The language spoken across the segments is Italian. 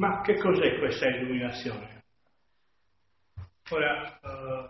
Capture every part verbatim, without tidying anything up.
Ma che cos'è questa illuminazione? Ora, eh,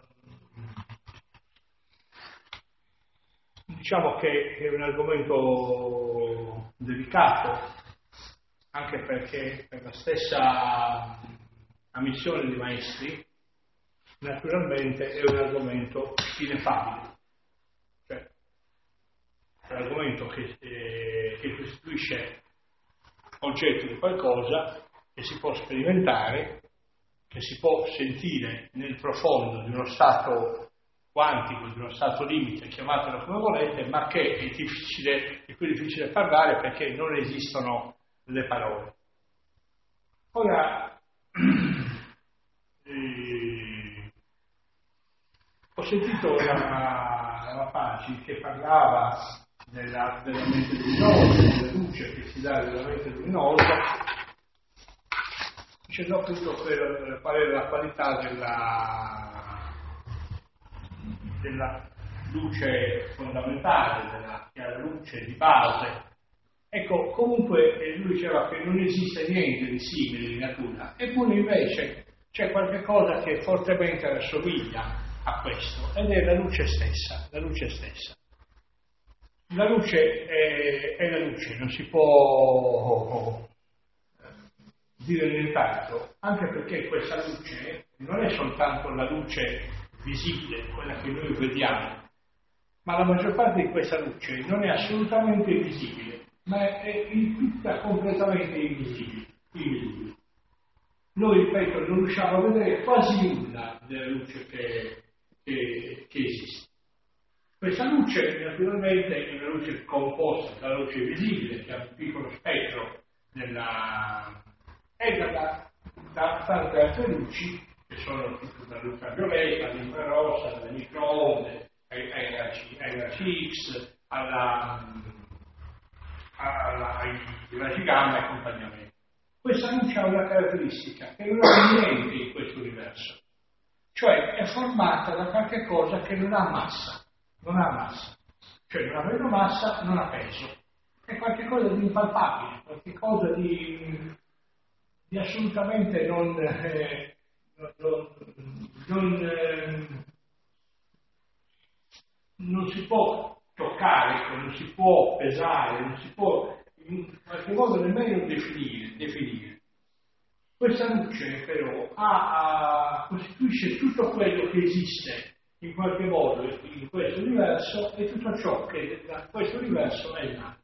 diciamo che è un argomento delicato, anche perché per la stessa ammissione dei maestri, naturalmente è un argomento ineffabile, cioè è un argomento che, eh, che costituisce oggetto di qualcosa che si può sperimentare, che si può sentire nel profondo di uno stato quantico, di uno stato limite, chiamatelo come volete, ma che è difficile, di cui è difficile parlare perché non esistono le parole. Ora, eh, ho sentito la, la Paggi che parlava della, della mente luminosa, della luce che si dà della mente luminosa, dicendo appunto per qual è la qualità della, della luce fondamentale, della chiara luce di base. Ecco, comunque lui diceva che non esiste niente di simile in natura, eppure invece c'è qualche cosa che fortemente rassomiglia a questo, ed è la luce stessa, la luce stessa. La luce è, è la luce, non si può dire nient'altro, anche perché questa luce non è soltanto la luce visibile, quella che noi vediamo, ma la maggior parte di questa luce non è assolutamente visibile, ma è tutta completamente invisibile. invisibile. Noi, ripeto, non riusciamo a vedere quasi nulla della luce che, che, che esiste. Questa luce, naturalmente, è una luce composta dalla luce visibile, che ha un piccolo spettro della... e da, da tante altre luci, che sono dall'ultravioletta, all'infrarossa, dalle microonde, ai, ai, ai raggi X, alla, alla, ai raggi gamma e compagnia bella. Questa luce ha una caratteristica che non ha niente in questo universo, cioè è formata da qualche cosa che non ha massa, non ha massa, cioè non avendo massa non ha peso, è qualcosa di impalpabile, qualcosa di, di assolutamente non, eh, non, non, eh, non si può toccare, non si può pesare, non si può in qualche modo nemmeno definire. definire. Questa luce però ha, ha, costituisce tutto quello che esiste in qualche modo in questo universo e tutto ciò che da questo universo è nato.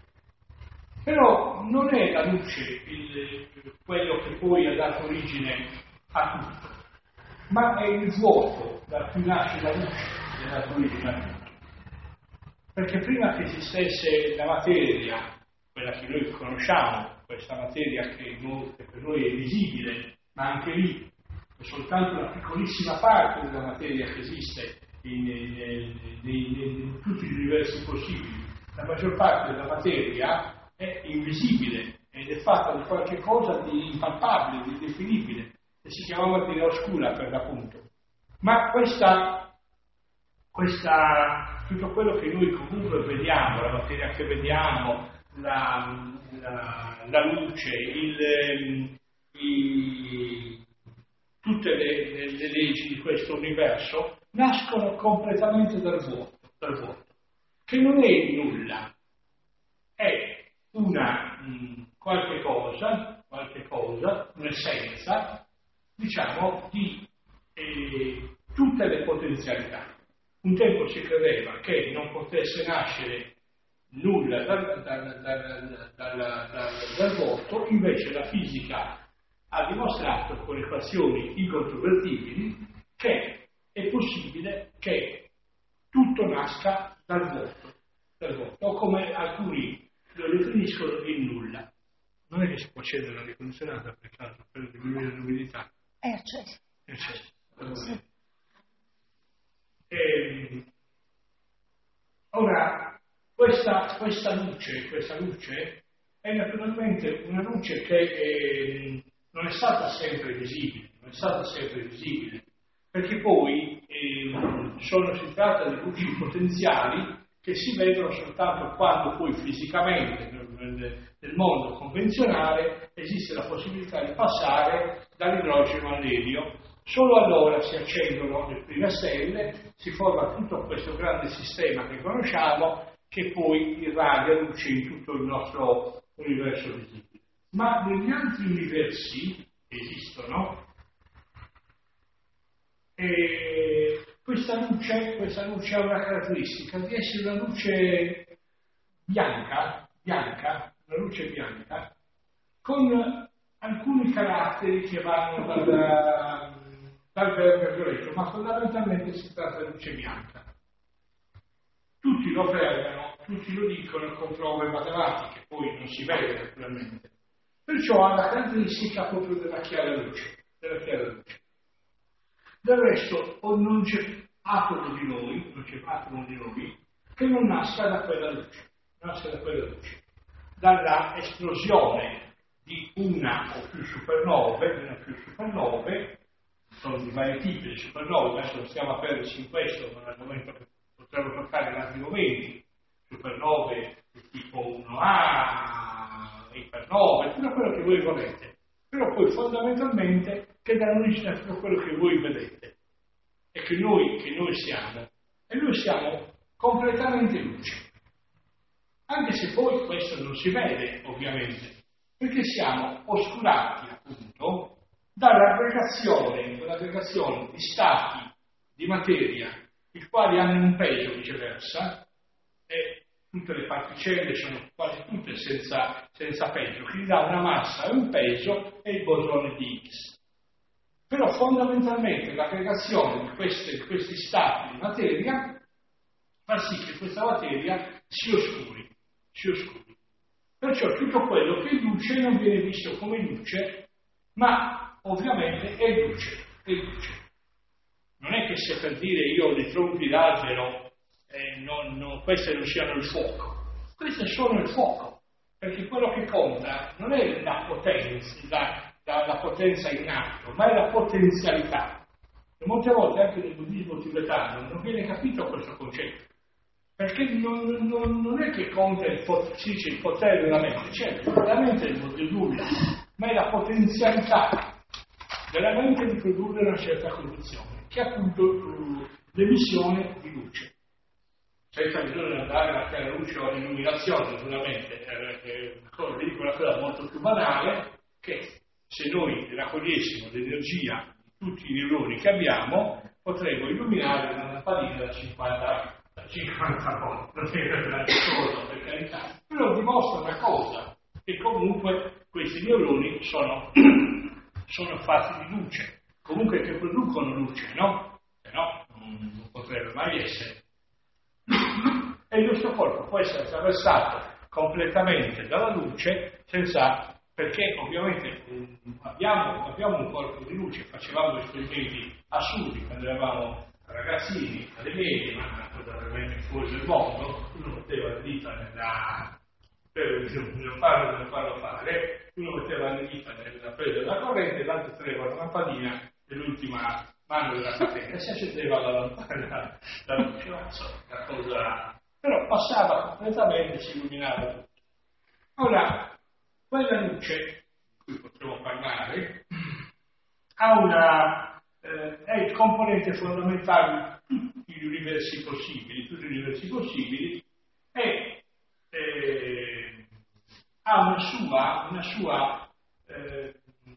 Però non è la luce il, quello che poi ha dato origine a tutto, ma è il vuoto da cui nasce la luce che ha dato origine a tutto. Perché prima che esistesse la materia, quella che noi conosciamo, questa materia che, noi, che per noi è visibile, ma anche lì è soltanto una piccolissima parte della materia che esiste in, in, in, in, in tutti gli universi possibili. La maggior parte della materia è invisibile ed è fatta di qualche cosa di impalpabile, di indefinibile, che si chiama materia oscura per l'appunto. Ma questa, questa, tutto quello che noi comunque vediamo, la materia che vediamo, la, la, la luce, il, i, tutte le, le, le leggi di questo universo nascono completamente dal vuoto, dal vuoto, che non è nulla, è una mh, qualche cosa, qualche cosa, un'essenza, diciamo, di eh, tutte le potenzialità. Un tempo si credeva che non potesse nascere nulla dal, dal, dal, dal, dal, dal vuoto, invece la fisica ha dimostrato con equazioni incontrovertibili che è possibile che tutto nasca dal vuoto, dal vuoto, o come alcuni lo definiscono il nulla. Non è che si può accendere l'aria condizionata per caso, per diminuire l'umidità? È acceso. È acceso. Sì. E, ora, questa, questa luce, questa luce è naturalmente una luce che è, non è stata sempre visibile, non è stata sempre visibile, perché poi eh, sono, si tratta di luci potenziali che si vedono soltanto quando poi fisicamente, nel mondo convenzionale esiste la possibilità di passare dall'idrogeno all'elio. Solo allora si accendono le prime stelle, si forma tutto questo grande sistema che conosciamo, che poi irradia luce in tutto il nostro universo visibile. Ma negli altri universi che esistono, e questa luce, questa luce ha una caratteristica di essere una luce bianca, bianca, una luce bianca, con alcuni caratteri che vanno dal, dal verde al violetto, ma fondamentalmente si tratta di luce bianca. Tutti lo affermano, tutti lo dicono con prove matematiche, poi non si vede naturalmente. Perciò ha la caratteristica proprio della chiara luce, della chiara luce. Del resto, non c'è atomo di noi, non c'è atomo di noi, che non nasca da quella luce, nasca da quella luce, dalla esplosione di una o più supernove, di una o più supernove, sono di vari tipi di supernove, adesso non stiamo a perderci in questo, ma l'argomento che potremmo toccare in altri momenti, supernove di tipo uno A, ipernove, tutto quello che voi volete, però poi fondamentalmente che danno origine a tutto quello che voi vedete e che noi, che noi siamo, e noi siamo completamente luce, anche se poi questo non si vede ovviamente, perché siamo oscurati appunto dall'aggregazione, dall'aggregazione di stati di materia, i quali hanno un peso viceversa, e tutte le particelle sono quasi tutte senza, senza peso, quindi dà una massa e un peso e il bosone di Higgs. Però fondamentalmente l'aggregazione di, queste, di questi stati di materia fa sì che questa materia si oscuri, si oscuri. Perciò tutto quello che è luce non viene visto come luce, ma ovviamente è luce, è luce. Non è che sia per dire io le trombi d'albero, eh, non, non, queste non siano il fuoco. Queste sono il fuoco, perché quello che conta non è la potenza, la, la, la potenza in atto, ma è la potenzialità. E molte volte anche nel buddismo tibetano non viene capito questo concetto, perché non, non, non è che conta il, si dice, il potere della mente, certo, la mente è il nulla, ma è la potenzialità della mente di produrre una certa condizione, che è appunto uh, l'emissione di luce. Senza bisogno di andare alla chiara luce o all'illuminazione, naturalmente, è una cosa, vi dico una cosa molto più banale, che se noi raccogliessimo l'energia di tutti i neuroni che abbiamo, potremmo illuminare una lampadina da cinquanta volte. Non è una cosa, per carità, però dimostra una cosa, che comunque questi neuroni sono, sono fatti di luce, comunque che producono luce, no? Se no, non potrebbe mai essere. E il nostro corpo può essere attraversato completamente dalla luce senza, perché ovviamente abbiamo, abbiamo un corpo di luce, facevamo esperimenti assurdi quando eravamo ragazzini alle medie, ma una cosa veramente fuori del mondo, uno metteva le dita nella, per non farlo, non farlo fare, uno metteva le dita nella presa della corrente e l'altro teneva la lampadina dell'ultima mano della catena e si accendeva la lampada, la luce, ma insomma, una cosa, però passava completamente e si illuminava tutto. Ora, quella luce, di cui potremo parlare, ha una, eh, è il componente fondamentale di tutti gli universi possibili, tutti gli universi possibili, e eh, ha una sua, una sua eh,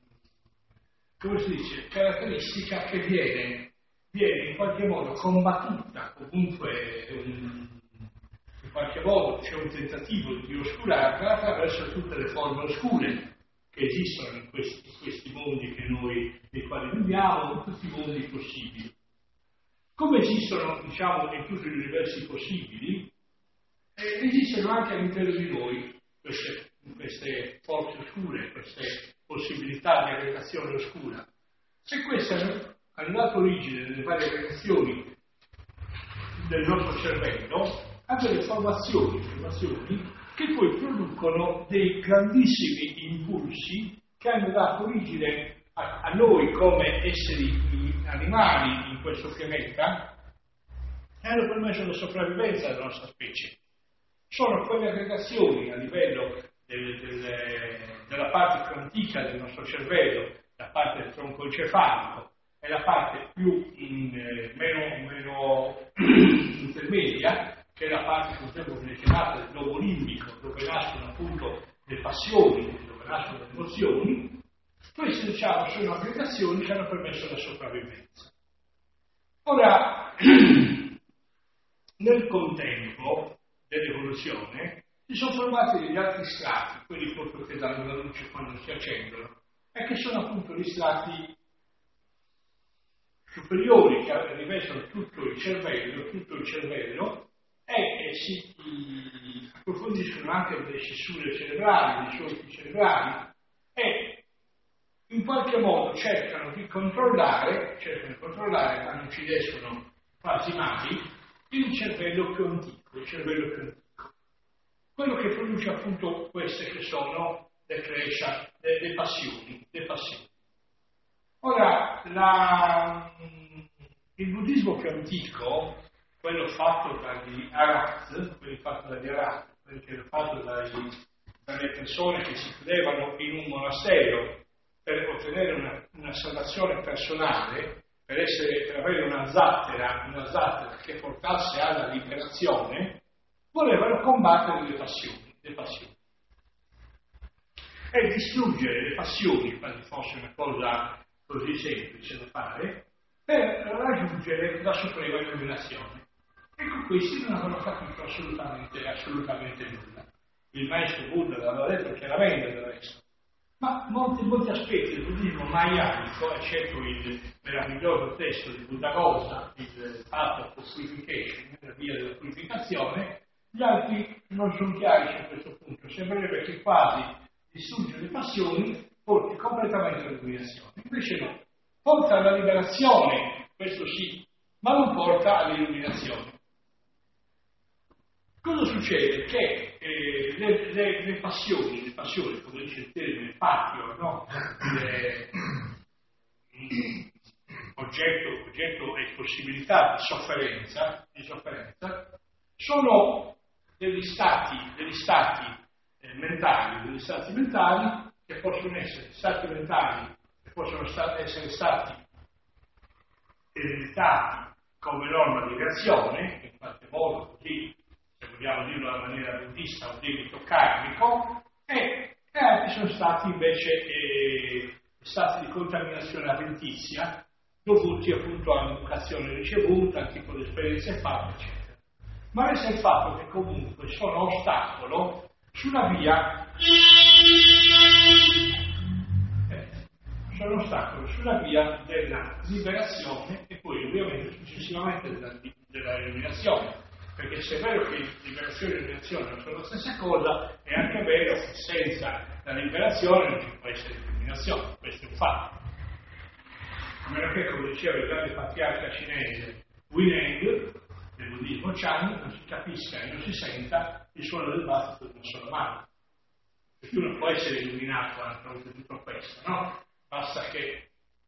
come si dice, caratteristica che viene, viene in qualche modo combattuta, comunque um, in qualche modo c'è un tentativo di oscurarla attraverso tutte le forme oscure che esistono in questi, in questi mondi che noi, nei quali viviamo, in tutti i mondi possibili. Come esistono, diciamo, in tutti gli universi possibili, eh, esistono anche all'interno di noi queste, queste forze oscure, queste possibilità di aggregazione oscura. Se queste hanno dato origine nelle varie aggregazioni del nostro cervello a delle formazioni, formazioni che poi producono dei grandissimi impulsi che hanno dato origine a, a noi come esseri animali in questo pianeta e hanno permesso la sopravvivenza della nostra specie. Sono quelle aggregazioni a livello del, del, della parte più antica del nostro cervello, la parte del tronco encefalico, e la parte più in, eh, meno, meno intermedia, che è la parte che potremmo viene chiamata del globo limbico, dove nascono appunto le passioni, dove nascono le emozioni. Queste, diciamo, sono aggregazioni che hanno permesso la sopravvivenza. Ora, nel contempo dell'evoluzione si sono formati degli altri strati, quelli proprio che danno la luce quando si accendono, e che sono appunto gli strati superiori che rivestano tutto il cervello, tutto il cervello, e, e si i, approfondiscono anche delle scissure cerebrali, dei solchi cerebrali, e in qualche modo cercano di controllare, cercano di controllare, ma non ci riescono quasi mai, il cervello più antico, il cervello più antico. Quello che produce appunto queste che sono le crescia, le, le passioni, le passioni. Ora, la, il buddismo più antico, quello fatto dagli Arat, quello fatto dagli Arat, quello fatto dai, dalle persone che si chiudevano in un monastero per ottenere una, una salvazione personale, per, essere, per avere una zattera, una zattera che portasse alla liberazione, volevano combattere le passioni, le passioni. E distruggere le passioni, quasi fosse una cosa così semplice da fare, per raggiungere la suprema illuminazione. E con questi non avevano capito assolutamente, assolutamente nulla. Il maestro Buddha l'aveva detto chiaramente del resto. Ma molti, molti aspetti del buddismo mahayanico, eccetto il meraviglioso testo di Buddhaghosa, il Path of Purification, la via della purificazione, gli altri non sono chiari su questo punto. Sembrerebbe che quasi distruggere le passioni porti completamente all'illuminazione. Invece no, porta alla liberazione, questo sì, ma non porta all'illuminazione. Cosa succede? Che eh, le, le, le passioni, le passioni, come dice il termine patio, no? Le, oggetto, oggetto e possibilità di sofferenza, di sofferenza, sono degli stati, degli stati eh, mentali, degli stati mentali che possono essere stati mentali, che possono sta- essere stati ereditati come norma di reazione, in qualche modo così, se vogliamo dirlo alla maniera buddista, un debito karmico, e, e altri sono stati invece eh, stati di contaminazione avventizia, dovuti appunto all'educazione ricevuta, al tipo di esperienze fatte, eccetera. Ma resta il fatto che comunque sono ostacolo sulla via eh, sono ostacolo sulla via della liberazione e poi ovviamente successivamente della, della eliminazione. Perché se è vero che liberazione e eliminazione non sono la stessa cosa, è anche vero che senza la liberazione non ci può essere l'eliminazione, questo è un fatto. A meno che, come diceva il grande patriarca cinese Huineng, del buddismo Chan, non si capisca e non si senta il suono del battito di una sola mano. Perché tu non può essere illuminato anche di tutto questo, no? Basta che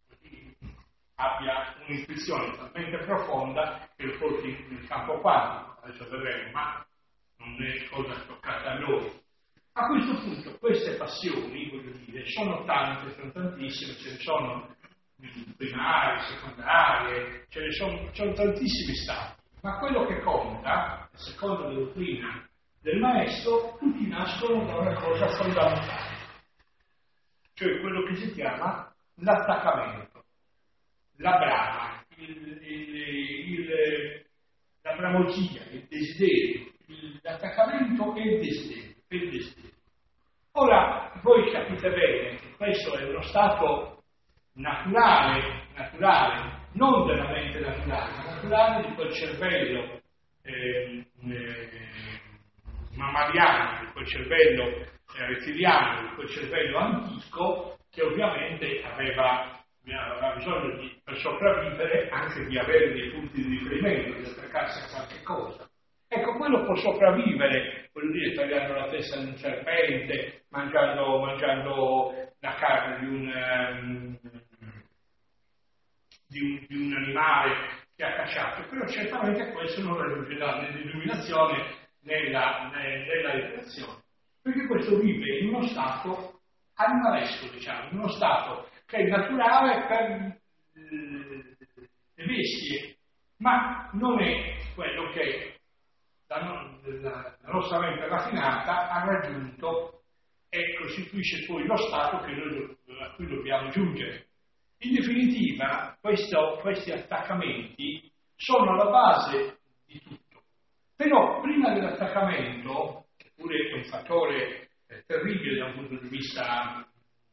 abbia un'intuizione talmente profonda che lo porti nel campo quantico, adesso vedremo, ma non è cosa toccata a noi. A questo punto queste passioni, voglio dire, sono tante, sono tantissime, ce ne sono primarie, secondarie, ce ne sono, sono tantissimi stati, ma quello che conta, secondo la dottrina del maestro, tutti nascono da una cosa fondamentale, cioè quello che si chiama l'attaccamento, la brama, il, il, il, la bramosia, il desiderio, il, l'attaccamento e il desiderio, e il desiderio. Ora, voi capite bene che questo è uno stato naturale, naturale, non della mente naturale, ma naturale di quel cervello eh, eh, mammaliano, di quel cervello eh, rettiliano, di quel cervello antico che ovviamente aveva, aveva bisogno di, per sopravvivere, anche di avere dei punti di riferimento, di attaccarsi a qualche cosa. Ecco, quello può sopravvivere, voglio dire, tagliando la testa di un serpente, mangiando, mangiando la carne di un, um, di un, di un animale che ha cacciato, però certamente questo non raggiungerà nell'illuminazione, nella, nella liberazione. Perché questo vive in uno stato animalesco, diciamo, in uno stato che è naturale per le bestie, ma non è quello che la, la, la nostra mente raffinata ha raggiunto e costituisce poi lo stato che noi, a cui dobbiamo giungere. In definitiva, questo, questi attaccamenti sono alla base di tutto. Però prima dell'attaccamento, che pure è un fattore eh, terribile da un punto di vista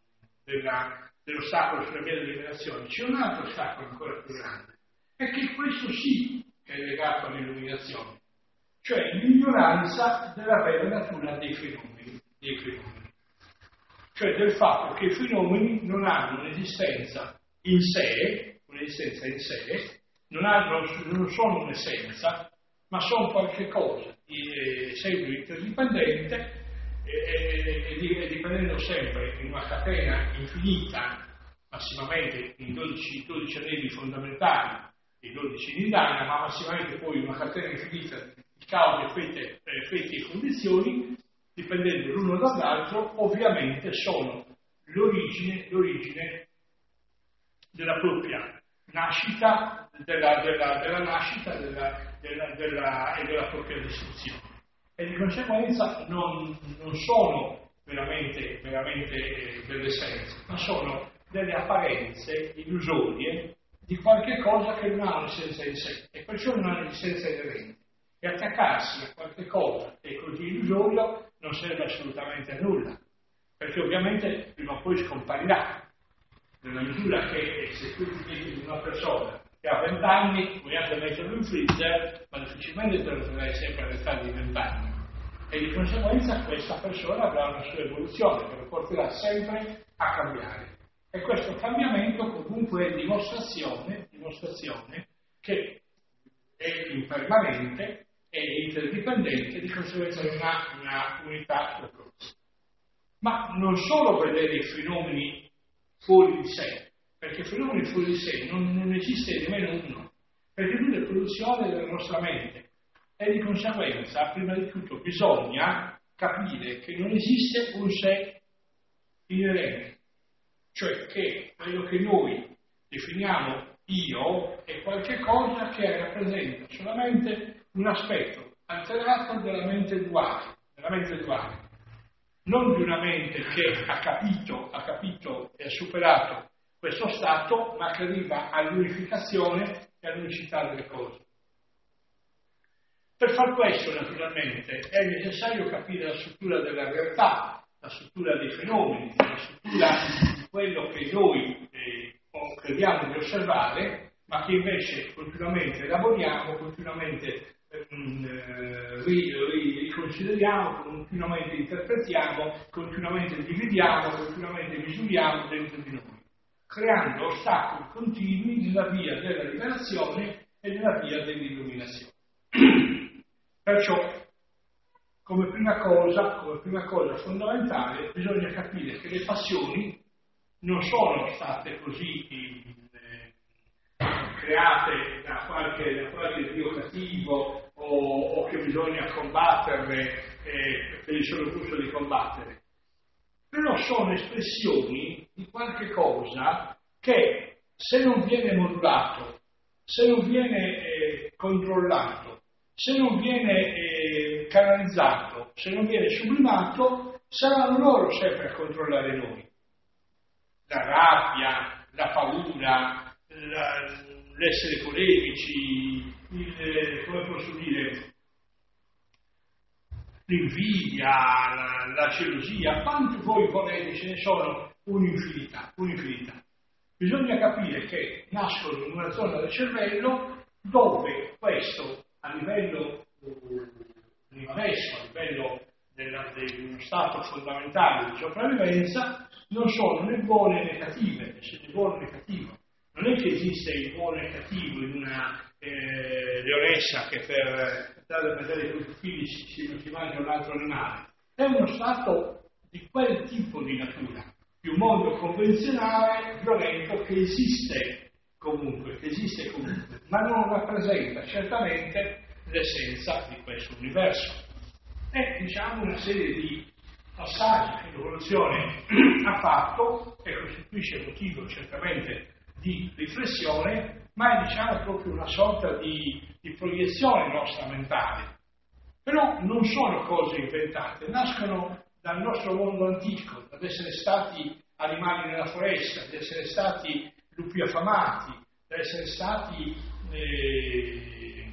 della, dell'ostacolo sulla via dell'illuminazione, c'è un altro ostacolo ancora più grande, è che questo sì che è legato all'illuminazione, cioè l'ignoranza della vera natura dei fenomeni, dei fenomeni. Cioè del fatto che i fenomeni non hanno un'esistenza in sé, un'esistenza in sé, non, hanno, non sono un'essenza, ma sono qualche cosa di sempre interdipendente e, e, e dipendendo sempre in una catena infinita, massimamente in dodici, dodici anelli fondamentali e dodici in Indana, ma massimamente poi una catena infinita di cause, effetti, effetti e condizioni, dipendendo l'uno dall'altro, ovviamente sono l'origine, l'origine della propria nascita, della, della, della nascita della, della, della, e della propria distruzione. E di conseguenza non, non sono veramente, veramente eh, delle essenze, ma sono delle apparenze illusorie di qualche cosa che non ha un'essenza in sé e perciò non ha un'essenza inerente. E attaccarsi a qualche cosa che è così illusorio non serve assolutamente a nulla, perché ovviamente prima o poi scomparirà. Nella misura che se tu ti dici di una persona che ha venti anni, puoi anche metterlo in freezer, ma difficilmente te lo troverai sempre all'età di venti anni. E di conseguenza questa persona avrà una sua evoluzione che lo porterà sempre a cambiare. E questo cambiamento comunque è dimostrazione, dimostrazione che è impermanente, è interdipendente, di conseguenza non ha una unità propria. Ma non solo vedere i fenomeni fuori di sé, perché fenomeni fuori di sé non, non esiste nemmeno uno, perché lui è produzione della nostra mente e di conseguenza, prima di tutto, bisogna capire che non esiste un sé inerente, cioè che quello che noi definiamo io è qualche cosa che rappresenta solamente un aspetto alterato della mente duale, della mente duale. Non di una mente che ha capito, ha capito e ha superato questo stato, ma che arriva all'unificazione e all'unicità delle cose. Per far questo, naturalmente, è necessario capire la struttura della realtà, la struttura dei fenomeni, la struttura di quello che noi eh, crediamo di osservare, ma che invece continuamente elaboriamo, continuamente riconsideriamo, continuamente interpretiamo, continuamente dividiamo, continuamente misuriamo dentro di noi, creando ostacoli continui nella via della rivelazione e nella via dell'illuminazione. Perciò, come prima cosa, come prima cosa fondamentale, bisogna capire che le passioni non sono state così eh, create da qualche, da qualche dio cattivo o, o che bisogna combatterle eh, per il solo gusto di combattere, però sono espressioni di qualche cosa che se non viene modulato, se non viene eh, controllato, se non viene eh, canalizzato, se non viene sublimato, saranno loro sempre a controllare noi. La rabbia, la paura, la, l'essere polemici, il, come posso dire, l'invidia, la, la gelosia, quanto voi volete, ce ne sono un'infinità, un'infinità. Bisogna capire che nascono in una zona del cervello dove questo a livello animalesco, a livello della, di uno stato fondamentale di sopravvivenza, non sono né buone né cattive, né buono né cattivo. Non è che esiste il buono e il cattivo in una eh, leonessa che per andare a vedere i propri figli si, si, si mangia un altro animale. È uno stato di quel tipo di natura, di un mondo convenzionale, violento, che esiste comunque, che esiste comunque, ma non rappresenta certamente l'essenza di questo universo. È, diciamo, una serie di passaggi che l'evoluzione ha fatto e costituisce motivo certamente di riflessione, ma è diciamo proprio una sorta di, di proiezione nostra mentale. Però non sono cose inventate, nascono dal nostro mondo antico, dall'essere stati animali nella foresta, di essere stati lupi affamati, di essere stati eh,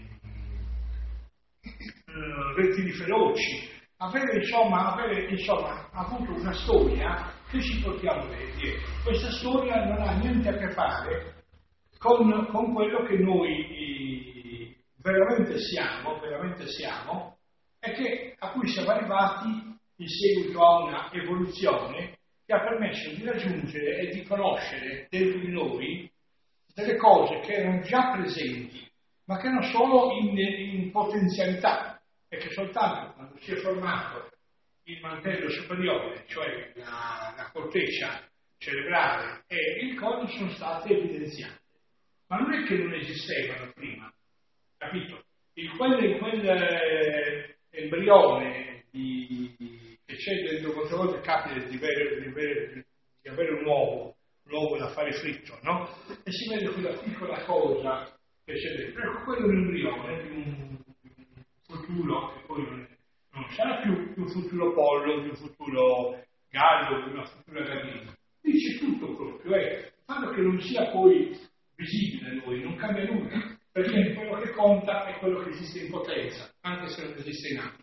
rettili feroci, avere insomma, avere insomma avuto una storia che ci portiamo dietro. Questa storia non ha niente a che fare con, con quello che noi eh, veramente siamo, veramente siamo, e che, a cui siamo arrivati in seguito a una evoluzione che ha permesso di raggiungere e di conoscere dentro di noi delle cose che erano già presenti, ma che erano solo in, in potenzialità, e che soltanto quando si è formato il mantello superiore, cioè la, la corteccia cerebrale e il corpo, sono state evidenziate. Ma non è che non esistevano prima, capito? Il quel, quel eh, embrione di, che c'è dentro, molte volte capita di avere, di avere, di avere un uovo, un uovo da fare fritto, no? E si vede quella piccola cosa che c'è dentro. Ecco, quello è un embrione di un futuro che poi non, non sarà più, più un futuro pollo, più un futuro gallo, più una futura gallina. Dice tutto proprio, è il fatto che non sia poi visibile a noi, non cambia nulla, perché quello che conta è quello che esiste in potenza, anche se non esiste in atto.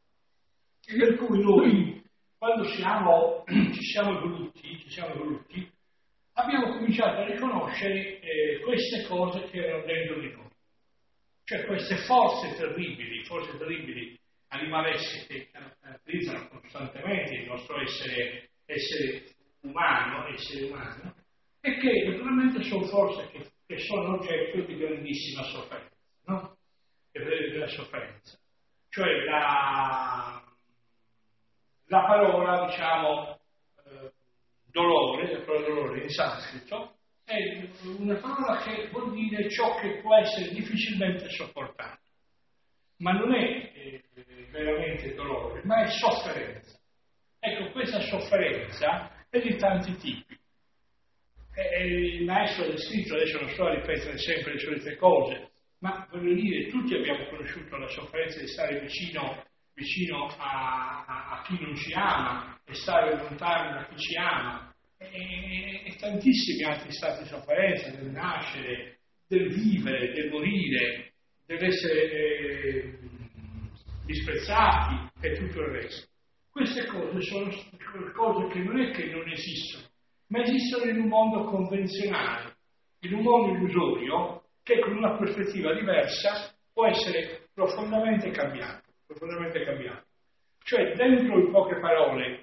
E per cui noi, quando siamo, ci siamo evoluti, ci siamo evoluti, abbiamo cominciato a riconoscere eh, queste cose che erano dentro di noi. Cioè queste forze terribili, forze terribili animalesche che caratterizzano costantemente il nostro essere, essere umano, essere umano, e che naturalmente sono forze che, che sono oggetto di grandissima sofferenza, no? Della sofferenza. Cioè la, la parola, diciamo, eh, dolore, la parola dolore in sanscrito, è una parola che vuol dire ciò che può essere difficilmente sopportato. Ma non è eh, veramente dolore, ma è sofferenza. Ecco, questa sofferenza è di tanti tipi. E il maestro ha descritto, adesso non sto a ripetere sempre le solite cose, ma voglio dire, tutti abbiamo conosciuto la sofferenza di stare vicino, vicino a, a, a chi non ci ama e stare lontano da chi ci ama. E, e tantissimi altri stati di sofferenza, del nascere, del vivere, del morire, dell'essere eh, disprezzati e tutto il resto. Queste cose sono cose che non è che non esistono, ma esistono in un mondo convenzionale, in un mondo illusorio che con una prospettiva diversa può essere profondamente cambiato, profondamente cambiato. Cioè, dentro, in poche parole,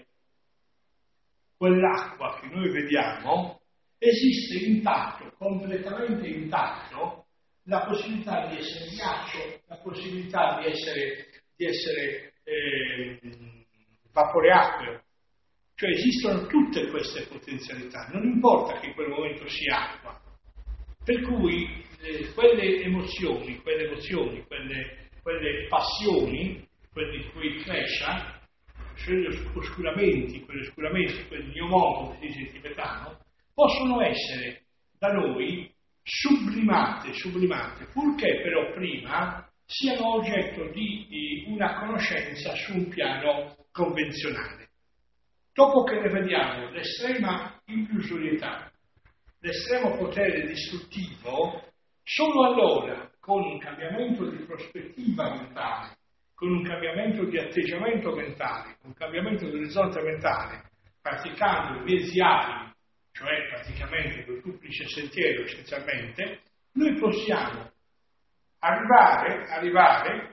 quell'acqua che noi vediamo, esiste intatto, completamente intatto, la possibilità di essere ghiaccio, la possibilità di essere, di essere eh, vapore acqueo. Cioè esistono tutte queste potenzialità, non importa che in quel momento sia acqua. Per cui eh, quelle emozioni, quelle emozioni, quelle, quelle passioni, quelli, quei klesha, quegli oscuramenti, quegli oscuramenti, quel gnomoto che si dice in tibetano, possono essere da noi sublimate, sublimate, purché però prima siano oggetto di, di una conoscenza su un piano convenzionale. Dopo che ne vediamo l'estrema illusorietà, l'estremo potere distruttivo, solo allora, con un cambiamento di prospettiva mentale, con un cambiamento di atteggiamento mentale, un cambiamento dell'orizzonte mentale, praticando i mezzi abili, cioè praticamente il duplice sentiero essenzialmente, noi possiamo arrivare, arrivare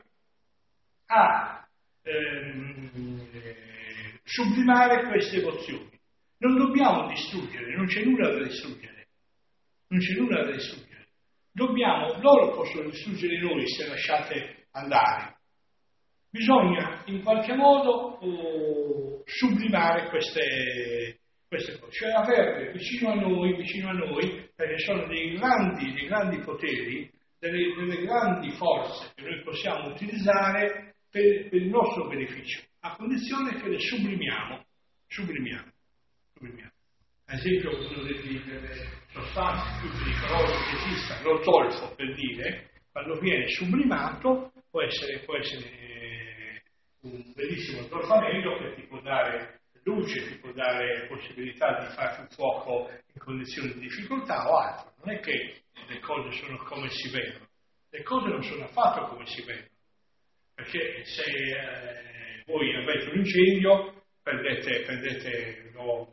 a ehm, sublimare queste emozioni. Non dobbiamo distruggere, non c'è nulla da distruggere, non c'è nulla da distruggere. Dobbiamo, loro possono distruggere noi se lasciate andare. Bisogna in qualche modo oh, sublimare queste, queste cose, cioè averle vicino a noi, vicino a noi, perché sono dei grandi, dei grandi poteri, delle, delle grandi forze che noi possiamo utilizzare per, per il nostro beneficio, a condizione che le sublimiamo, sublimiamo, sublimiamo. Ad esempio, uno delle sostanze più pericolose che esista, lo zolfo per dire, quando viene sublimato può essere, può essere eh, un bellissimo zolfanello che ti può dare luce, ti può dare possibilità di fare un fuoco in condizioni di difficoltà o altro. Non è che le cose sono come si vedono, le cose non sono affatto come si vedono, perché se eh, voi avete un incendio, prendete, prendete lo,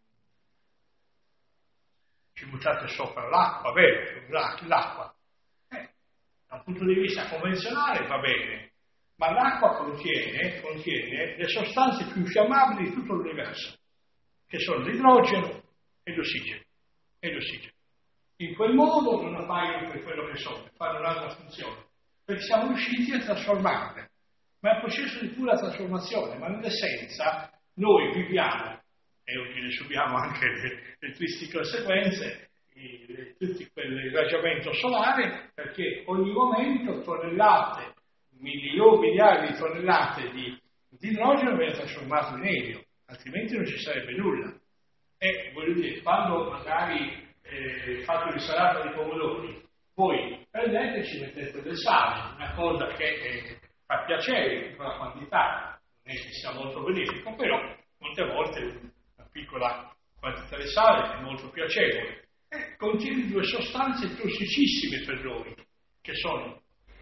ci buttate sopra l'acqua, vero? L'acqua. Eh, da un punto di vista convenzionale va bene, ma l'acqua contiene, contiene le sostanze più infiammabili di tutto l'universo, che sono l'idrogeno e l'ossigeno. E l'ossigeno. In quel modo non appaiono per quello che sono, fanno un'altra funzione, perché siamo riusciti a trasformarle. Ma è un processo di pura trasformazione, ma nell'essenza noi viviamo, e oggi ne subiamo anche le, le tristi conseguenze, i, tutti quell'irraggiamento solare, perché ogni momento tonnellate, milioni, miliardi di tonnellate di, di idrogeno viene trasformato in elio, altrimenti non ci sarebbe nulla. E voglio dire, quando magari eh, fate un'insalata di pomodori, voi prendete e ci mettete del sale, una cosa che eh, fa piacere, con la quantità, non è che sia molto benefico, però molte volte una piccola quantità di sale è molto piacevole. E contiene due sostanze tossicissime per noi, che sono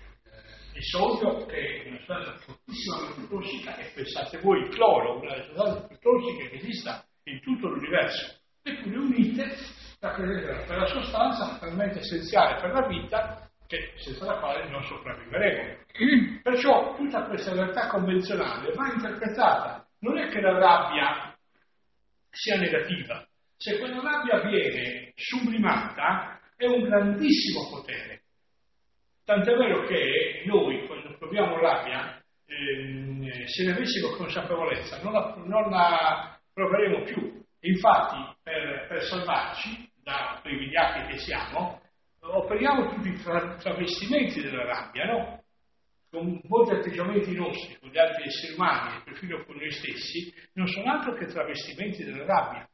il sodio, che è una sostanza fortissimamente tossica, e pensate voi il cloro, una delle sostanze più tossiche che esista in tutto l'universo, eppure unite da quella sostanza talmente essenziale per la vita che senza la quale non sopravviveremo. Perciò tutta questa realtà convenzionale va interpretata. Non è che la rabbia sia negativa, se quella rabbia viene sublimata è un grandissimo potere. Tant'è vero che noi, quando proviamo rabbia, ehm, se ne avessimo consapevolezza, non la, non la proveremo più. Infatti, per, per salvarci da quei vigliacchi che siamo, operiamo tutti i tra, travestimenti della rabbia, no? Con molti atteggiamenti nostri, con gli altri esseri umani e perfino con noi stessi, non sono altro che travestimenti della rabbia.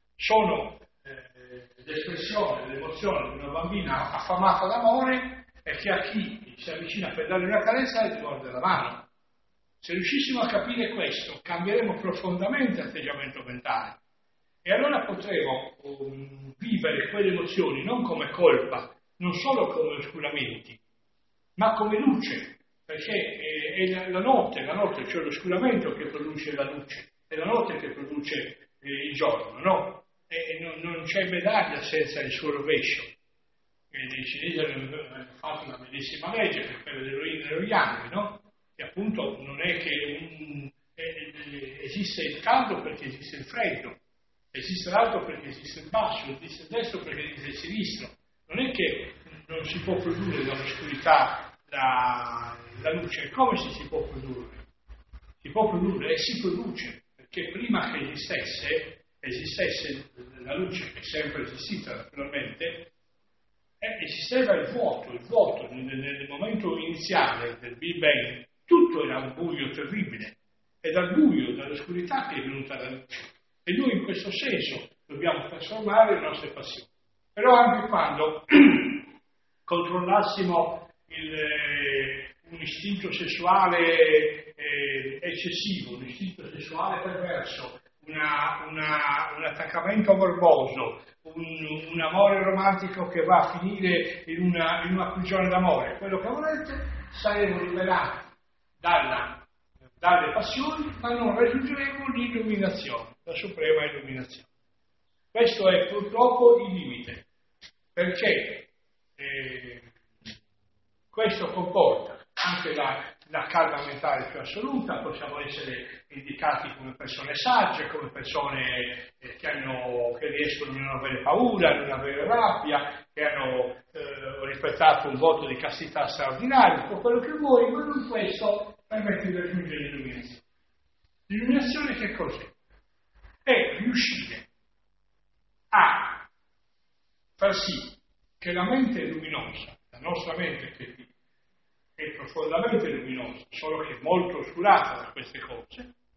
Sono eh, l'espressione dell'emozione di una bambina affamata d'amore e che a chi si avvicina per dargli una carezza gli morde la mano. Se riuscissimo a capire questo, cambieremo profondamente l'atteggiamento mentale. E allora potremo um, vivere quelle emozioni non come colpa, non solo come oscuramenti, ma come luce, perché è, è la, la notte, la notte, cioè l'oscuramento che produce la luce, è la notte che produce eh, il giorno, no? E, e non, non c'è medaglia senza il suo rovescio. E i cinesi hanno fatto una bellissima legge, che è quella dello yin e dello yang, no? Che appunto non è che un, è, è, esiste il caldo perché esiste il freddo. Esiste l'alto perché esiste il basso, esiste il destro perché esiste il sinistro. Non è che non si può produrre dall'oscurità la, la luce, come si, si può produrre? Si può produrre e si produce, perché prima che esistesse, esistesse la luce, che è sempre esistita naturalmente, eh, esisteva il vuoto, il vuoto nel, nel momento iniziale del Big Bang, tutto era un buio terribile, è dal buio, dall'oscurità che è venuta la luce. E noi in questo senso dobbiamo trasformare le nostre passioni. Però anche quando controllassimo il, eh, un istinto sessuale eh, eccessivo, un istinto sessuale perverso, una, una, un attaccamento morboso, un, un amore romantico che va a finire in una, in una prigione d'amore, quello che volete, saremo liberati dalla dalle passioni, ma non raggiungeremo l'illuminazione, la suprema illuminazione. Questo è purtroppo il limite, perché eh, questo comporta anche la, la calma mentale più assoluta, possiamo essere indicati come persone sagge, come persone eh, che, hanno, che riescono a non avere paura, a non avere rabbia, che hanno eh, rispettato un voto di castità straordinario, tutto quello che vuoi, ma non questo permette di raggiungere l'illuminazione. L'illuminazione che cos'è? È riuscire a far sì che la mente luminosa, la nostra mente che è profondamente luminosa, solo che molto oscurata da queste cose,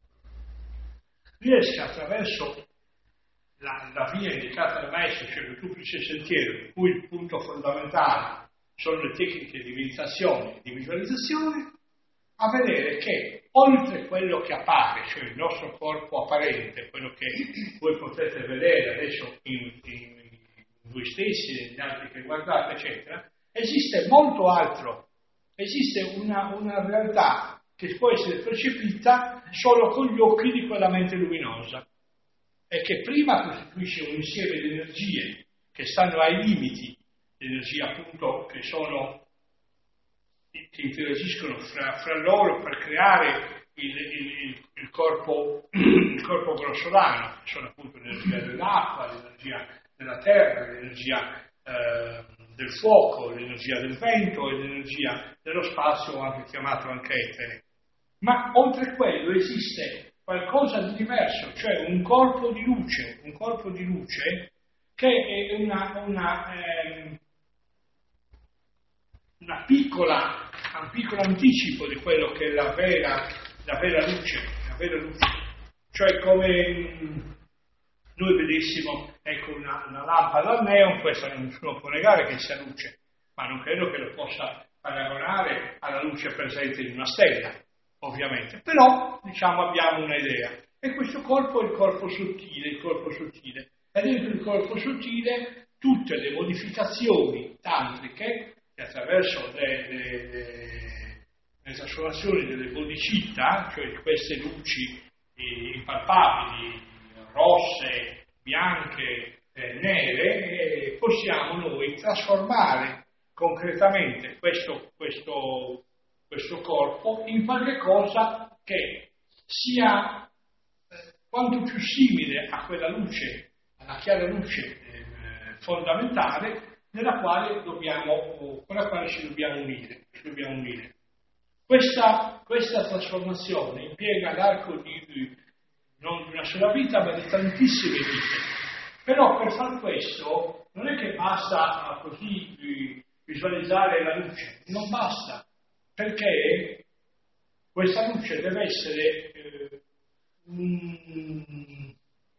riesca attraverso la, la via indicata dal maestro, cioè il duplice sentiero, in cui il punto fondamentale sono le tecniche di meditazione e di visualizzazione, a vedere che oltre quello che appare, cioè il nostro corpo apparente, quello che voi potete vedere adesso in, in, in voi stessi, negli altri che guardate, eccetera, esiste molto altro, esiste una, una realtà che può essere percepita solo con gli occhi di quella mente luminosa e che prima costituisce un insieme di energie che stanno ai limiti, energie appunto che sono che interagiscono fra, fra loro per creare il, il, il, corpo, il corpo grossolano, che sono appunto l'energia dell'acqua, l'energia della terra, l'energia eh, del fuoco, l'energia del vento e l'energia dello spazio, anche chiamato anche etere. Ma oltre a quello esiste qualcosa di diverso, cioè un corpo di luce, un corpo di luce che è una, una ehm, una piccola, un piccolo anticipo di quello che è la vera, la vera luce, la vera luce. Cioè come mh, noi vedessimo ecco, una, una lampada al neon, questa nessuno può negare che sia luce, ma non credo che lo possa paragonare alla luce presente in una stella, ovviamente. Però, diciamo, abbiamo un'idea. E questo corpo è il corpo sottile, il corpo sottile. E dentro il corpo sottile tutte le modificazioni tantriche che attraverso le, le, le, le trasformazioni delle bodhicitta, cioè queste luci eh, impalpabili, rosse, bianche, eh, nere, eh, possiamo noi trasformare concretamente questo, questo, questo corpo in qualche cosa che sia eh, quanto più simile a quella luce, alla chiara luce eh, fondamentale, nella quale dobbiamo, con la quale ci dobbiamo unire. Ci dobbiamo unire. Questa, questa trasformazione impiega l'arco di, di non di una sola vita, ma di tantissime vite. Però per far questo non è che basta così visualizzare la luce, non basta, perché questa luce deve essere eh, um,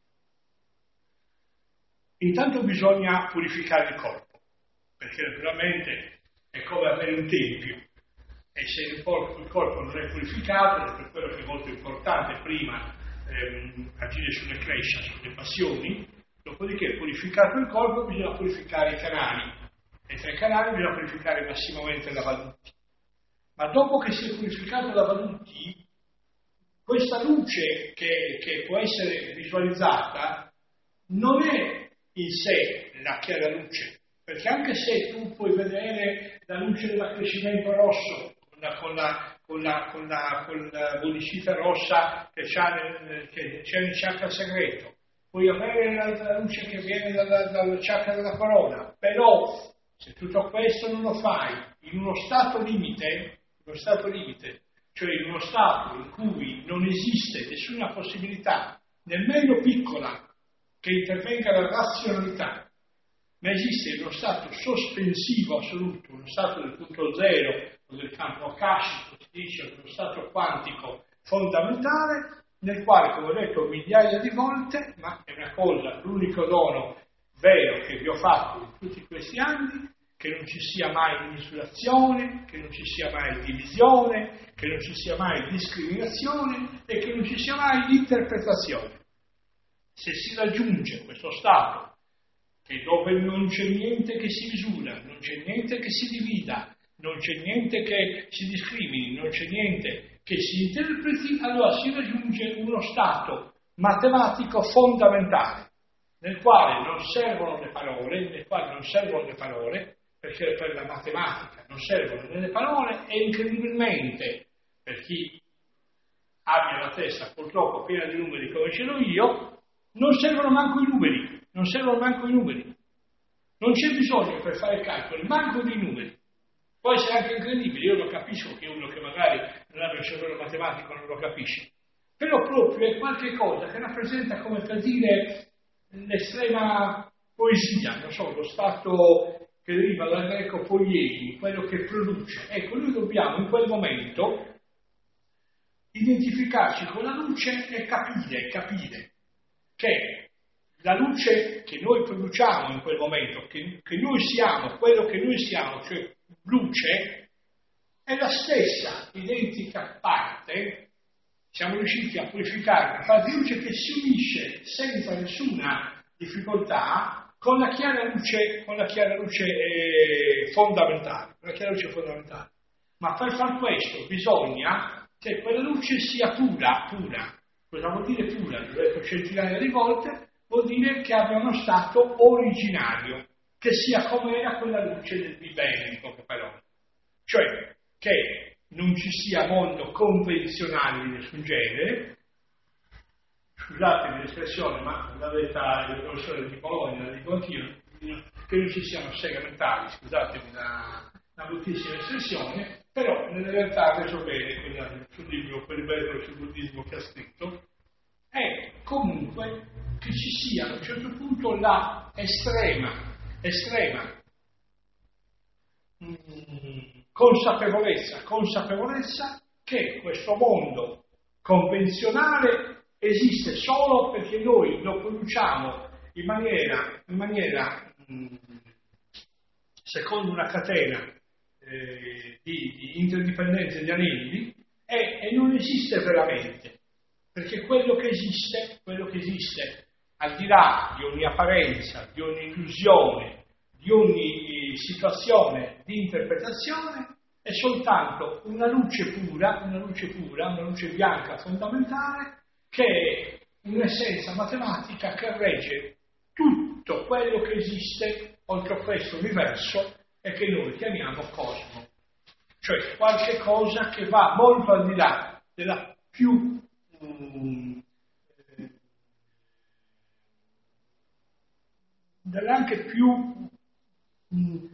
intanto bisogna purificare il corpo. Perché naturalmente è come avere un tempio e se il corpo, il corpo non è purificato, è per quello che è molto importante prima ehm, agire sulle klesha, sulle passioni, dopodiché purificato il corpo bisogna purificare i canali e tra i canali bisogna purificare massimamente la valuti. Ma dopo che si è purificato la valuti, questa luce che, che può essere visualizzata non è in sé la chiara luce. Perché anche se tu puoi vedere la luce dell'accrescimento rosso, con la, con la, con la, con la, con la bodhicitta rossa che c'è nel, che c'è nel chakra segreto, puoi avere la, la luce che viene dal, dal chakra della corona, però se tutto questo non lo fai in uno stato limite, uno stato limite, cioè in uno stato in cui non esiste nessuna possibilità, nemmeno piccola, che intervenga la razionalità, ma esiste uno stato sospensivo assoluto, uno stato del punto zero o del campo akashico, si dice uno stato quantico fondamentale, nel quale, come ho detto migliaia di volte, ma è una cosa, l'unico dono vero che vi ho fatto in tutti questi anni, che non ci sia mai misurazione, che non ci sia mai divisione, che non ci sia mai discriminazione e che non ci sia mai interpretazione. Se si raggiunge questo stato, che dove non c'è niente che si misura, non c'è niente che si divida, non c'è niente che si discrimini, non c'è niente che si interpreti, allora si raggiunge uno stato matematico fondamentale, nel quale non servono le parole, nel quale non servono le parole, perché per la matematica non servono né le parole e incredibilmente, per chi abbia la testa purtroppo piena di numeri come ce l'ho io, non servono manco i numeri. Non servono manco i numeri, non c'è bisogno per fare calcoli, manco dei numeri. Può essere anche incredibile, io lo capisco che uno che magari non ha il cervello matematico non lo capisce, però proprio è qualche cosa che rappresenta, come per dire, l'estrema poesia, non so, lo stato che deriva dal greco poiei, quello che produce. Ecco, noi dobbiamo in quel momento identificarci con la luce e capire, capire che la luce che noi produciamo in quel momento, che, che noi siamo, quello che noi siamo, cioè luce, è la stessa identica parte, siamo riusciti a purificare una parte di luce che si unisce senza nessuna difficoltà con la chiara luce, con la chiara luce eh, fondamentale, con la chiara luce fondamentale. Ma per far questo bisogna che quella luce sia pura, pura. Cosa vuol dire pura? L'ho detto centinaia di volte, vuol dire che abbia uno stato originario, che sia come era quella luce del Big Bang, in poche parole. Cioè, che non ci sia mondo convenzionale di nessun genere, scusatemi l'espressione, ma l'ha detta il professore di Bologna, la dico anch'io, che non ci siano seghe mentali, scusatemi la, la bruttissima espressione, però nella realtà ha reso bene quella, sul libro, quel bello sul buddismo che ha scritto, è comunque che ci sia a un certo punto la estrema, estrema mh, consapevolezza, consapevolezza che questo mondo convenzionale esiste solo perché noi lo produciamo in maniera, in maniera mh, secondo una catena eh, di, di interdipendenze di anelli e, e non esiste veramente, perché quello che esiste, quello che esiste al di là di ogni apparenza, di ogni illusione, di ogni situazione di interpretazione, è soltanto una luce pura, una luce pura, una luce bianca fondamentale, che è un'essenza matematica che regge tutto quello che esiste oltre a questo universo e che noi chiamiamo cosmo. Cioè qualche cosa che va molto al di là della più um, eh, dell'anche più um,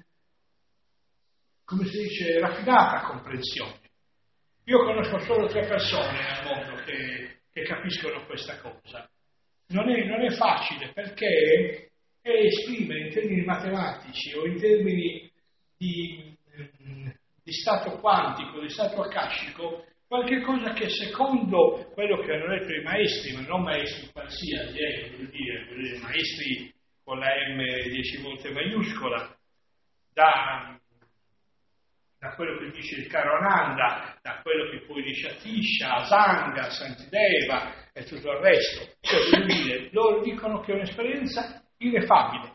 come si dice, raffinata comprensione. Io conosco solo tre persone al mondo che, che capiscono questa cosa. Non è, non è facile perché è esprimere in termini matematici o in termini di, di stato quantico, di stato akashico, qualche cosa che secondo quello che hanno detto i maestri, ma non maestri qualsiasi, eh, voglio dire, voglio dire, maestri con la M dieci volte maiuscola, da... da quello che dice il caro Ananda, da quello che poi dice Atisha, Asanga, Santideva e tutto il resto. Cioè, voglio dire, loro dicono che è un'esperienza ineffabile.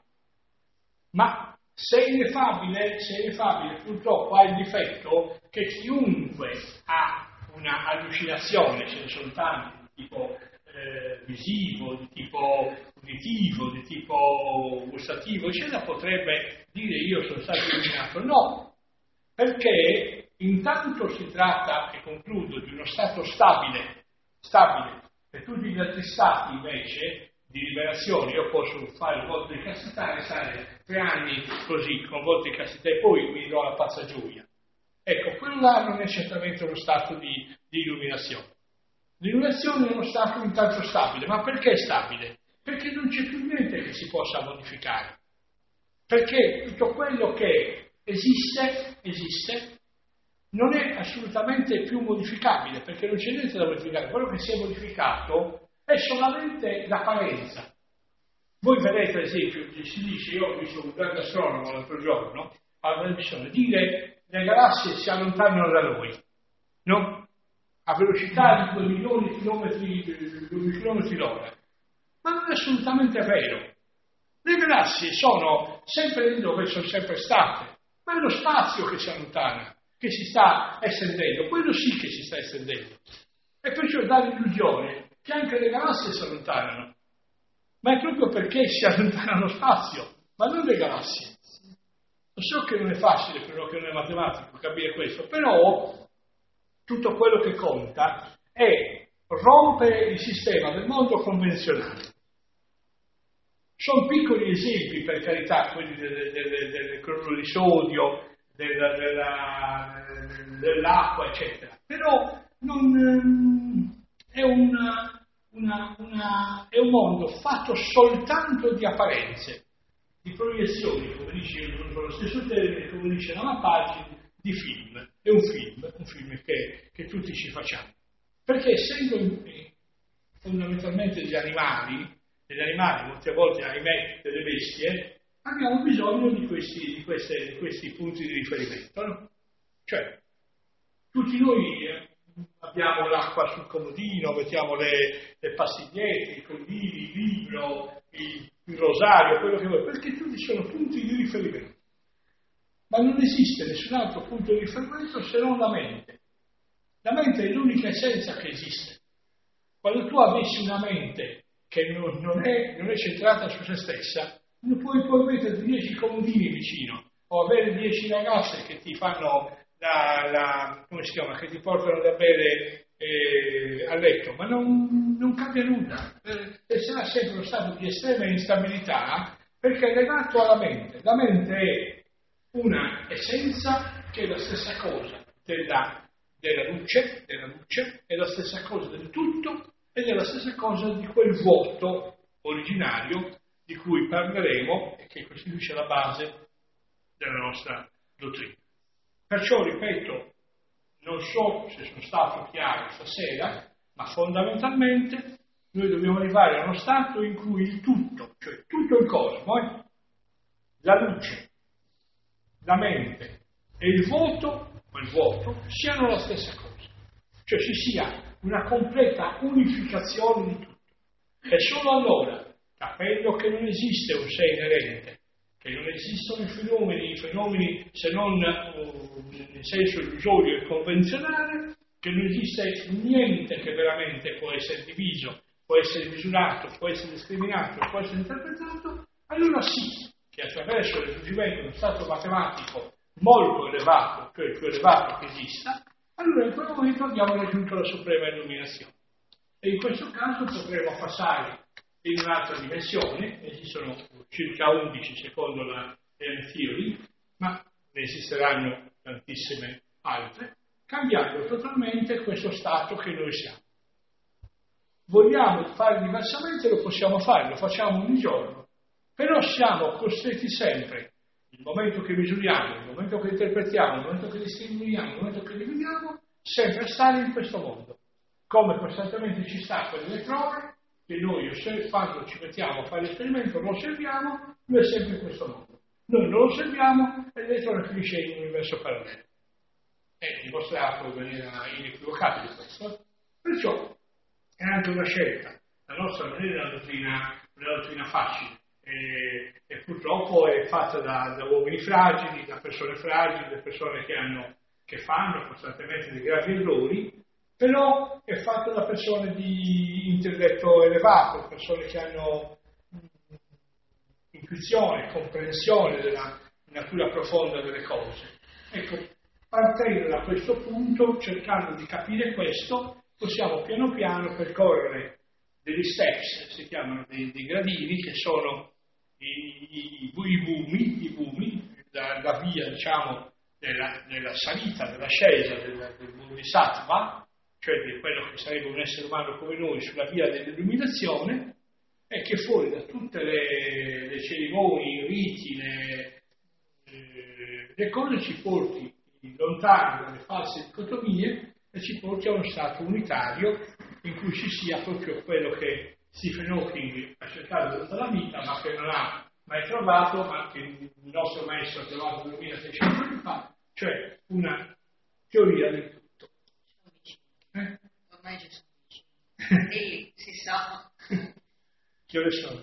Ma se è ineffabile, se è ineffabile, purtroppo ha il difetto che chiunque ha una allucinazione, ce ne sono tanti, di tipo eh, visivo, di tipo uditivo, di tipo gustativo, eccetera, potrebbe dire io sono stato illuminato. No! Perché intanto si tratta, e concludo, di uno stato stabile, stabile, per tutti gli altri stati invece di liberazione. Io posso fare il voto di castità e stare tre anni così, con voto di castità e poi mi do la pazza gioia. Ecco, quello là non è certamente uno stato di, di illuminazione. L'illuminazione è uno stato intanto stabile, ma perché stabile? Perché non c'è più niente che si possa modificare. Perché tutto quello che esiste, esiste, non è assolutamente più modificabile, perché non c'è niente da modificare. Quello che si è modificato è solamente l'apparenza. Voi vedete, ad esempio, si dice, io ho visto un grande astronomo l'altro giorno, alla televisione, dire le galassie si allontanano da noi, no? A velocità di due milioni di chilometri, due chilometri l'ora. Ma non è assolutamente vero. Le galassie sono sempre lì dove sono sempre state, ma è lo spazio che si allontana, che si sta estendendo, quello sì che si sta estendendo. E perciò dà l'illusione che anche le galassie si allontanano, ma è proprio perché si allontana lo spazio, ma non le galassie. Lo so che non è facile per uno che non è matematico capire questo, però tutto quello che conta è rompere il sistema del mondo convenzionale. Sono piccoli esempi, per carità, quelli del, del, del cloruro di sodio, della, della, dell'acqua, eccetera. Però non, è, una, una, una, è un mondo fatto soltanto di apparenze, di proiezioni, come dice lo stesso termine, come dice una pagina, di film. È un film, un film che, che tutti ci facciamo. Perché essendo fondamentalmente degli animali, degli animali molte volte ahimè delle bestie, abbiamo bisogno di questi, di queste, di questi punti di riferimento, no? Cioè, tutti noi eh, abbiamo l'acqua sul comodino, mettiamo le, le pastigliette, i condini, il libro, il, il rosario, quello che vuoi, perché tutti sono punti di riferimento. Ma non esiste nessun altro punto di riferimento se non la mente. La mente è l'unica essenza che esiste. Quando tu avessi una mente che non, non, è, non è centrata su se stessa, non puoi poi mettere dieci comodini vicino o avere dieci ragazze che ti fanno la, la come si chiama, che ti portano da bere eh, a letto, ma non, non cambia nulla. Eh, e sarà sempre uno stato di estrema instabilità perché è legato alla mente. La mente è una essenza che è la stessa cosa della della luce, della luce, è la stessa cosa del tutto ed è la stessa cosa di quel vuoto originario di cui parleremo e che costituisce la base della nostra dottrina. Perciò, ripeto, non so se sono stato chiaro stasera, ma fondamentalmente noi dobbiamo arrivare a uno stato in cui il tutto, cioè tutto il cosmo, eh, la luce, la mente e il vuoto, il vuoto siano la stessa cosa, cioè ci sia una completa unificazione di tutto. E solo allora, capendo che non esiste un sé inerente, che non esistono i fenomeni, i fenomeni se non uh, in senso illusorio e convenzionale, che non esiste niente che veramente può essere diviso, può essere misurato, può essere discriminato, può essere interpretato, allora sì, che attraverso il raggiungimento di uno stato matematico molto elevato, cioè il più elevato che esista, allora in quel momento abbiamo raggiunto la suprema illuminazione. E in questo caso potremo passare in un'altra dimensione, esistono circa undici secondo la M Theory, ma ne esisteranno tantissime altre, cambiando totalmente questo stato che noi siamo. Vogliamo fare diversamente, lo possiamo fare, lo facciamo ogni giorno, però siamo costretti sempre, il momento che misuriamo, il momento che interpretiamo, il momento che distinguiamo, il momento che dividiamo, sempre a stare in questo mondo. Come costantemente ci sta quelle prove, che noi quando ci mettiamo a fare l'esperimento lo osserviamo, lui è sempre in questo mondo. Noi non lo osserviamo e l'elettrone finisce in un universo parallelo. È dimostrato in maniera inequivocabile questo. Perciò è anche una scelta. La nostra non è una dottrina, una dottrina facile. E, e purtroppo è fatta da, da uomini fragili, da persone fragili, da persone che, hanno, che fanno costantemente dei gravi errori, però è fatta da persone di intelletto elevato, persone che hanno mh, intuizione, comprensione della natura profonda delle cose. Ecco, partendo da questo punto, cercando di capire questo, possiamo piano piano percorrere degli steps, si chiamano dei, dei gradini, che sono i, i, i bumi, i bumi la, la via, diciamo, della, della salita, dell'ascesa del, del bodhisattva, cioè di quello che sarebbe un essere umano come noi sulla via dell'illuminazione, e che fuori da tutte le, le cerimonie, i riti, le, eh, le cose ci porti lontano dalle false dicotomie e ci porti a uno stato unitario in cui ci sia proprio quello che Stephen Hawking ha cercato dalla vita, ma che non ha mai trovato, ma che il nostro maestro ha trovato duemilaseicento anni fa, cioè una teoria del tutto. Eh? Ormai ci sono vicini. E si sa. Che ore sono?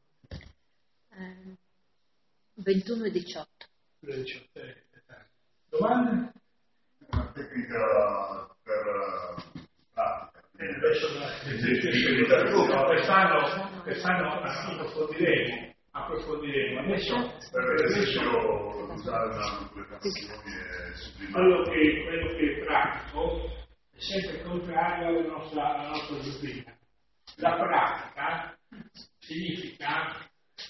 Eh, ventuno e diciotto. diciotto. Eh, domande? Una tecnica per pratica. Quest'anno, quest'anno approfondiremo, approfondiremo. Adesso, per esempio, usare una applicazioni e supprimare. Quello che, quello che è pratico è sempre contrario alla nostra, alla nostra dottrina. La pratica significa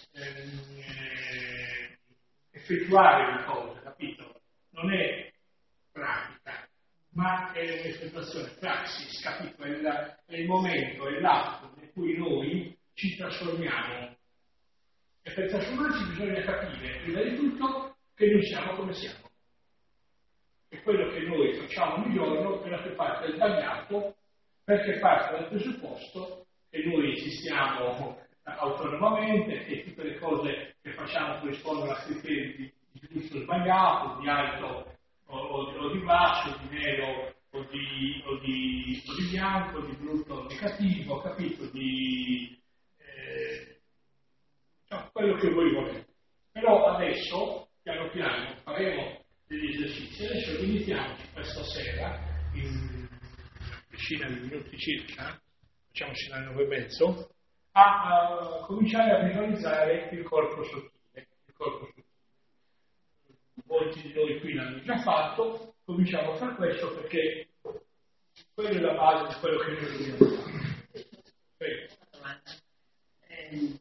eh, effettuare una cosa, capito? Non è pratica, ma è l'effettuazione, praxis, capito? È, la, è il momento, è l'atto in cui noi ci trasformiamo. E per trasformarci bisogna capire, prima di tutto, che noi siamo come siamo. E quello che noi facciamo ogni giorno è la più parte sbagliato perché parte dal presupposto che noi esistiamo autonomamente, che tutte le cose che facciamo corrispondono a criteri di, di giusto o sbagliato, di alto o, o, o di basso, di nero o di, o, di, o di bianco, di brutto o di cattivo, capito? Di eh, cioè, quello che voi volete. Però adesso, piano piano, faremo degli esercizi. Adesso limitiamoci questa sera, in una decina di minuti circa, facciamo fino alle nove e mezzo, a, a cominciare a visualizzare il corpo sottile. Il corpo sottile. Molti di noi qui l'hanno già fatto, cominciamo a fare questo perché quella è la base di quello che noi dobbiamo fare. Prego. Eh,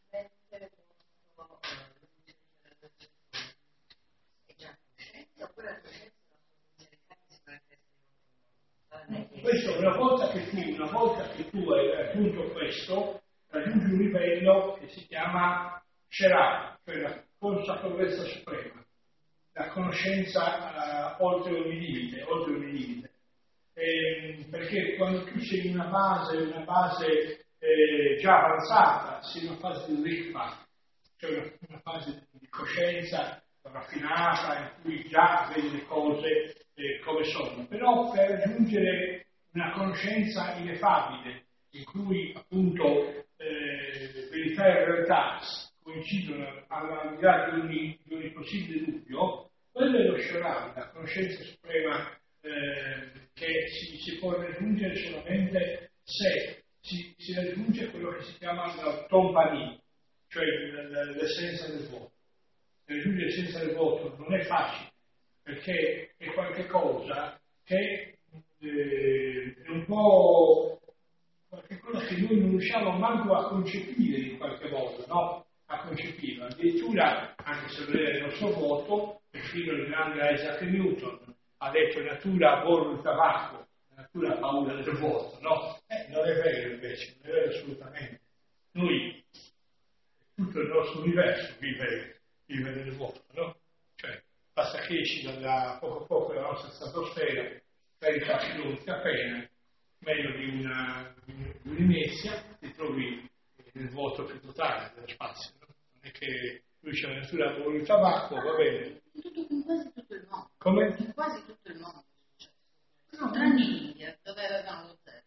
Questo una volta che tu, una volta che tu hai raggiunto questo, raggiungi un livello che si chiama Sherab, cioè la consapevolezza suprema, la conoscenza uh, oltre ogni limite, oltre ogni limite. E, perché quando tu sei in una base, una base eh, già avanzata, sei in una fase di rikpa, cioè una, una fase di coscienza raffinata in cui già vedi le cose eh, come sono, però per raggiungere una conoscenza ineffabile in cui appunto eh, verità e realtà coincidono al di là di ogni, di ogni possibile dubbio, quello è lo Sherab, la conoscenza suprema eh, che si, si può raggiungere solamente se si, si raggiunge quello che si chiama la Tompani, cioè l'essenza del vuoto. Raggiungere l'essenza del vuoto non è facile, perché è qualche cosa che eh, è un po' qualche cosa che noi non riusciamo manco a concepire in qualche modo, no? A concepirlo. Addirittura, anche se non era il nostro vuoto, perfino il grande Isaac Newton ha detto natura aborre il tabacco, natura ha paura del vuoto, no? Eh, non è vero invece, non è vero assolutamente. Noi, tutto il nostro universo vive, vive nel vuoto, no? Cioè, basta che esci da poco a poco dalla nostra stratosfera, per farci due appena, meglio di una di un'inezia, ti trovi nel vuoto più totale dello spazio, no? Non è che lui c'è la natura con il tabacco, va bene. Tutto, in quasi tutto il mondo. Come? In quasi tutto il mondo è successo. No, tranne in India, dove avevano lo zero.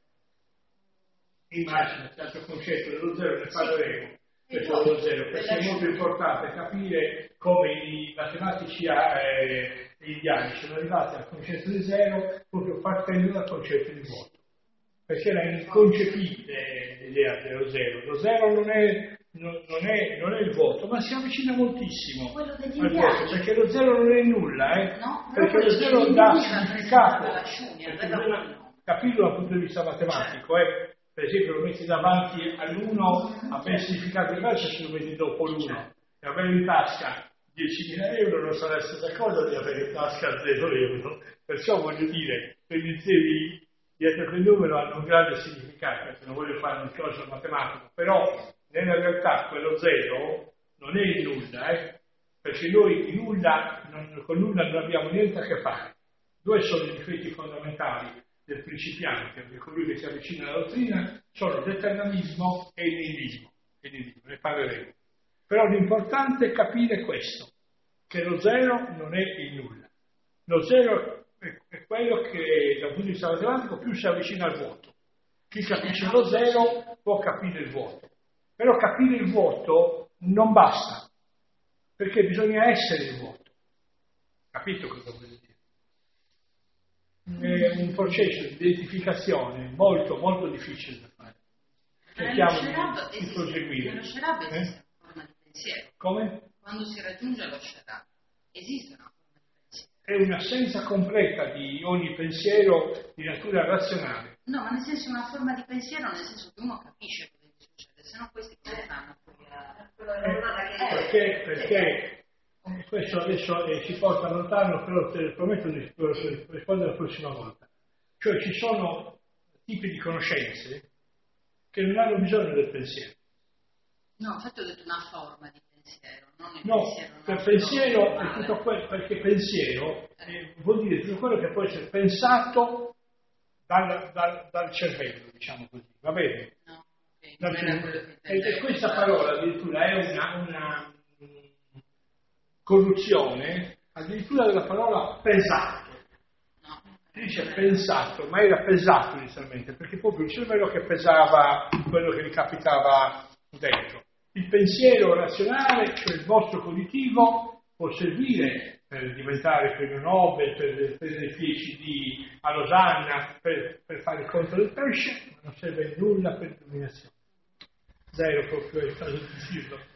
Immagina, tanto concetto dello zero ne parleremo. Questo dello zero, perché è molto importante capire come i matematici eh, indiani sono arrivati al concetto di zero proprio partendo dal concetto di vuoto, perché era inconcepibile l'idea dello zero. Lo zero non è, non, non è, non è il vuoto, ma si avvicina moltissimo al vuoto, perché lo zero non è nulla, eh? No, perché lo zero dà significato, no. capirlo dal punto di vista matematico, eh? Per esempio lo metti davanti all'uno a ben significato diverso se lo metti dopo l'uno, e avere in tasca diecimila euro non sarà la stessa cosa di avere in tasca zero euro, perciò voglio dire, per gli zeri dietro quel numero hanno un grande significato, perché non voglio fare un discorso matematico, però nella realtà quello zero non è il nulla, eh? Perché noi di nulla, non, con nulla non abbiamo niente a che fare. Due sono i difetti fondamentali del principiante, di colui che si avvicina alla dottrina, sono l'eternalismo e il niilismo, ne parleremo. Però l'importante è capire questo, che lo zero non è il nulla. Lo zero è quello che dal punto di vista matematico più si avvicina al vuoto. Chi capisce lo zero può capire il vuoto. Però capire il vuoto non basta, perché bisogna essere il vuoto. Capito cosa voglio dire? È un processo di identificazione molto molto difficile da fare. Cerchiamo di, di proseguire. Nello Sherab esiste una forma di pensiero. Come? Quando si raggiunge lo Sherab esiste una forma di pensiero. È un'assenza completa di ogni pensiero di natura razionale. No, ma nel senso una forma di pensiero nel senso che uno capisce cosa gli succede, se no questi cosa fanno? Eh, perché, perché questo adesso eh, si porta lontano, però te lo prometto di rispondere la prossima volta. Cioè ci sono tipi di conoscenze che non hanno bisogno del pensiero. No, infatti ho detto una forma di pensiero, non il no, pensiero. No, il pensiero è tutto quello, perché pensiero eh, vuol dire tutto quello che può essere pensato dal, dal, dal cervello, diciamo così, va bene? No, okay. Dal Non era quello che cervello. E questa intendevo. parola addirittura è una, una mh, corruzione addirittura della parola pesato. No. Si dice pensato, ma era pesato inizialmente, perché proprio il cervello che pesava quello che gli capitava dentro. Il pensiero razionale, cioè il vostro cognitivo, può servire per diventare premio Nobel, per prendere il P H D a Losanna, per, per fare il conto del pesce, ma non serve nulla per l'illuminazione. Zero proprio è il caso di dirlo.